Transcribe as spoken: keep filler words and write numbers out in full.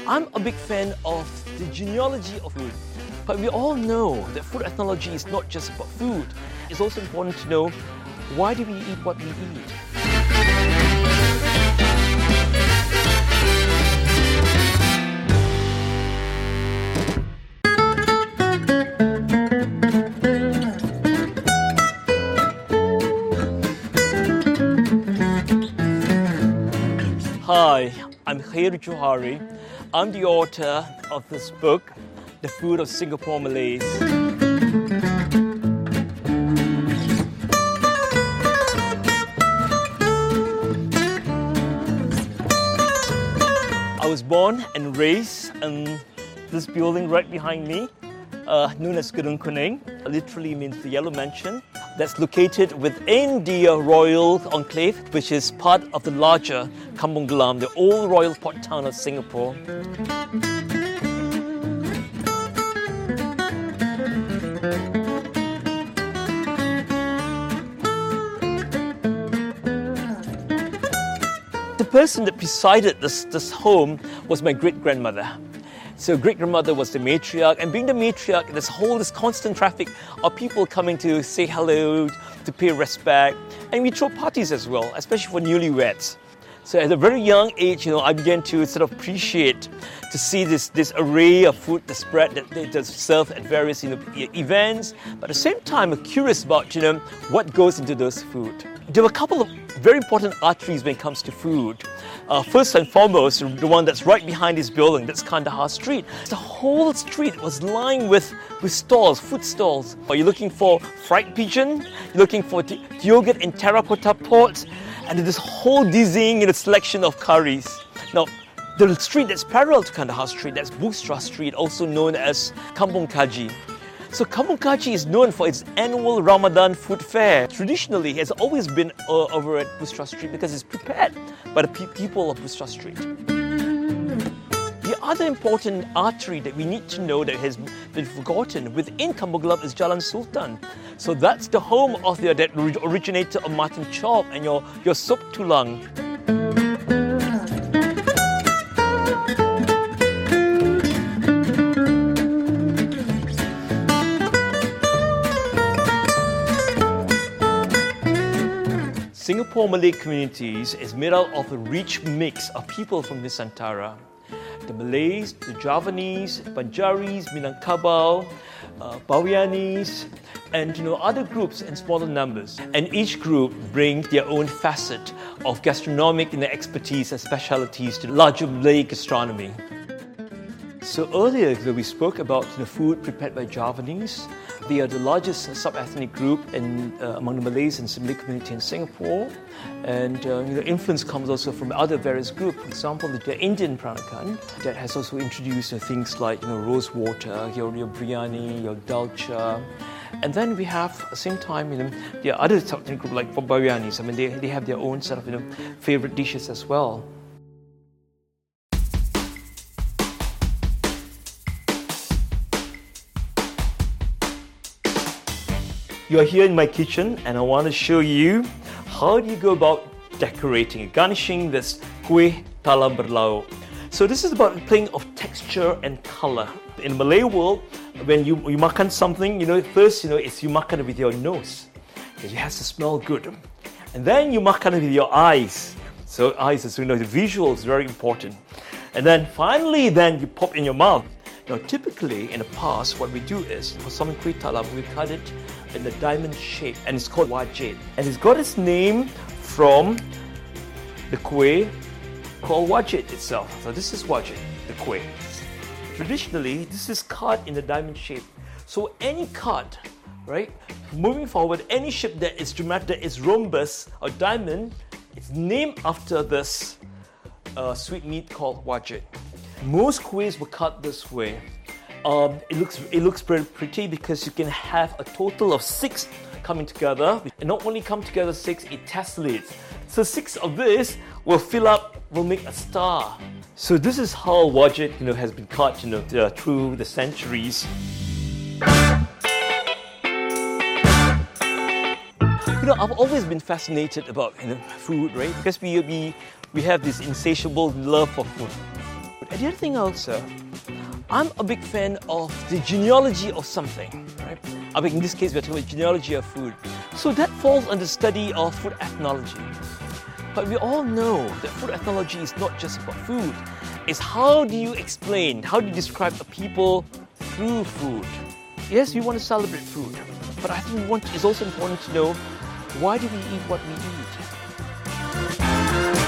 I'm a big fan of the genealogy of food. But we all know that food ethnology is not just about food. It's also important to know, why do we eat what we eat? Hi, I'm Khairi Johari. I'm the author of this book, The Food of Singapore Malays. I was born and raised in this building right behind me, uh, known as Gedung Kuning. Literally means the Yellow Mansion. That's located within the uh, Royal Enclave, which is part of the larger Kampong Glam, the old royal port town of Singapore. The person that presided this, this home was my great-grandmother. So great-grandmother was the matriarch, and being the matriarch, there's whole this constant traffic of people coming to say hello, to pay respect, and we throw parties as well, especially for newlyweds. So at a very young age, you know, I began to sort of appreciate to see this, this array of food, the spread that they just serve at various you know, events, but at the same time, I'm curious about you know what goes into those food. There were a couple of very important arteries when it comes to food. Uh, first and foremost, the one that's right behind this building, that's Kandahar Street. The whole street was lined with, with stalls, food stalls. Are you looking for fried pigeon? You're looking for t- yogurt in terracotta pots? And this whole dizzying you know, selection of curries. Now, the street that's parallel to Kandahar Street, that's Busra Street, also known as Kampong Kaji. So Kampong Kaji is known for its annual Ramadan food fair. Traditionally, it has always been uh, over at Busra Street because it's prepared by the pe- people of Busra Street. The other important artery that we need to know that has been forgotten within Kampong Glam is Jalan Sultan. So that's the home of the that originator of mutton chop and your, your sop tulang. Singapore Malay communities is made up of a rich mix of people from Nusantara. The Malays, the Javanese, Banjaris, Minangkabau, uh, Bawianis, and you know other groups in smaller numbers. And each group brings their own facet of gastronomic you know, expertise and specialities to the larger Malay gastronomy. So earlier we spoke about the food prepared by Javanese. They are the largest sub-ethnic group in, uh, among the Malays and Malay community in Singapore. And uh, you know, influence comes also from other various groups. For example, the Indian Peranakan that has also introduced uh, things like you know, rose water, your, your biryani, your dalcha. And then we have, at the same time, you know, there are other sub-ethnic groups like Bawianis. I mean, they, they have their own sort of you know, favorite dishes as well. You are here in my kitchen and I want to show you how do you go about decorating, garnishing this kuih talam berlauk. So this is about playing of texture and color. In the Malay world, when you, you makan something, you know, first, you know, it's you makan it with your nose because it has to smell good. And then you makan it with your eyes. So eyes, as we know, the visual is very important. And then finally, then you pop in your mouth. Now, typically in the past, what we do is, for some kuih talam, we cut it in a diamond shape, and it's called wajit. And it's got its name from the kuih called wajit itself. So this is wajit, the kuih. Traditionally, this is cut in a diamond shape. So any cut, right, moving forward, any shape that is dramatic, that is rhombus or diamond, it's named after this uh, sweet meat called wajit. Most kuihs were cut this way. Um, it looks it looks very pretty because you can have a total of six coming together. And not only come together six, it tessellates. So six of this will fill up, will make a star. So this is how wajit, you know, has been cut, you know, uh, through the centuries. You know, I've always been fascinated about you know, food, right? Because we we we have this insatiable love for food. And the other thing also, I'm a big fan of the genealogy of something, right? I mean, in this case, we're talking about genealogy of food. So that falls under study of food ethnology. But we all know that food ethnology is not just about food. It's how do you explain, how do you describe a people through food? Yes, we want to celebrate food, but I think we want, it's also important to know, why do we eat what we eat?